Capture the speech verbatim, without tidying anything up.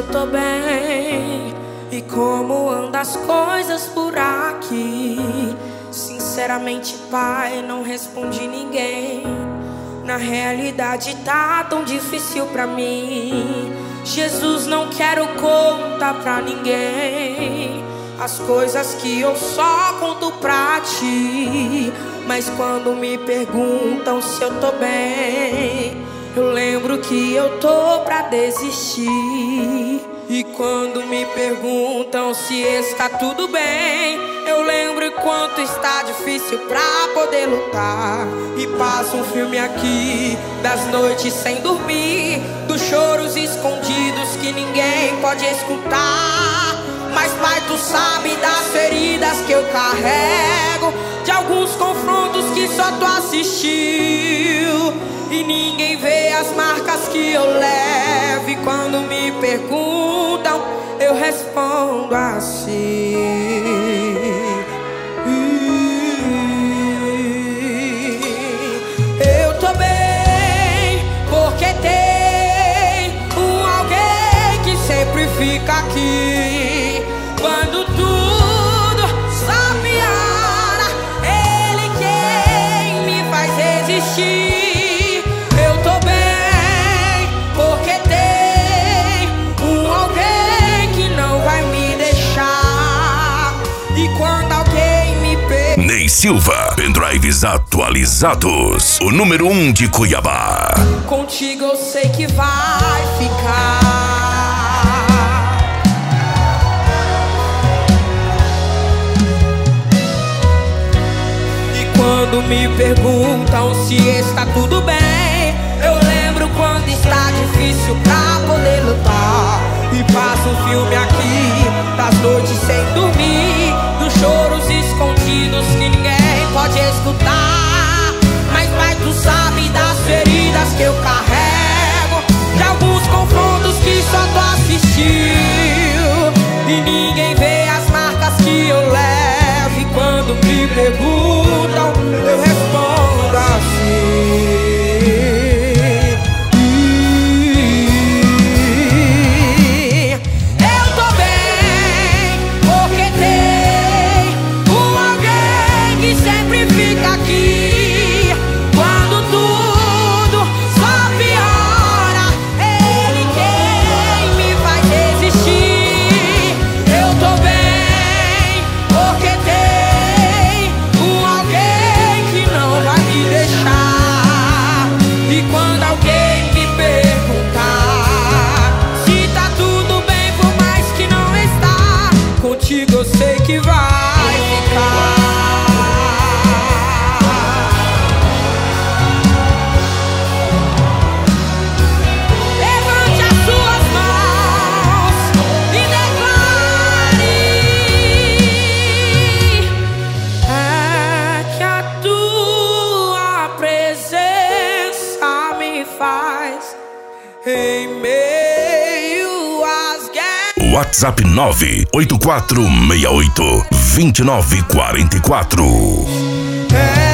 eu tô bem e como andam as coisas por aqui. Sinceramente, pai, não respondi ninguém. Na realidade tá tão difícil pra mim. Jesus, não quero contar pra ninguém as coisas que eu só conto pra ti. Mas quando me perguntam se eu tô bem, eu lembro que eu tô pra desistir. E quando me perguntam se está tudo bem, eu lembro quanto está difícil pra poder lutar. E passo um filme aqui das noites sem dormir, dos choros escondidos que ninguém pode escutar. Mas pai, tu sabe das feridas que eu carrego, de alguns confrontos que só tu assistiu. E ninguém vê as marcas que eu levo. E quando me perguntam, eu respondo assim: eu tô bem, porque tem um alguém que sempre fica aqui. Quando tudo só piora, ele quem me faz resistir. Ney Silva, pendrives atualizados, o número um de Cuiabá. Contigo eu sei que vai ficar. E quando me perguntam se está tudo bem, eu lembro quando está difícil pra poder lutar. E passo um filme aqui das noites sem dormir, dos choros escondidos que ninguém pode escutar. Mas pai, tu sabe das feridas que eu carrego, de alguns confrontos que só tu assistiu. E ninguém vê as marcas que eu levo. E quando me perguntam, eu respondo assim: eu sei que vai ficar. Levante as suas mãos e declare: é que a tua presença me faz em meio às guerras. WhatsApp nove oito quatro seis oito, dois nove quatro quatro. É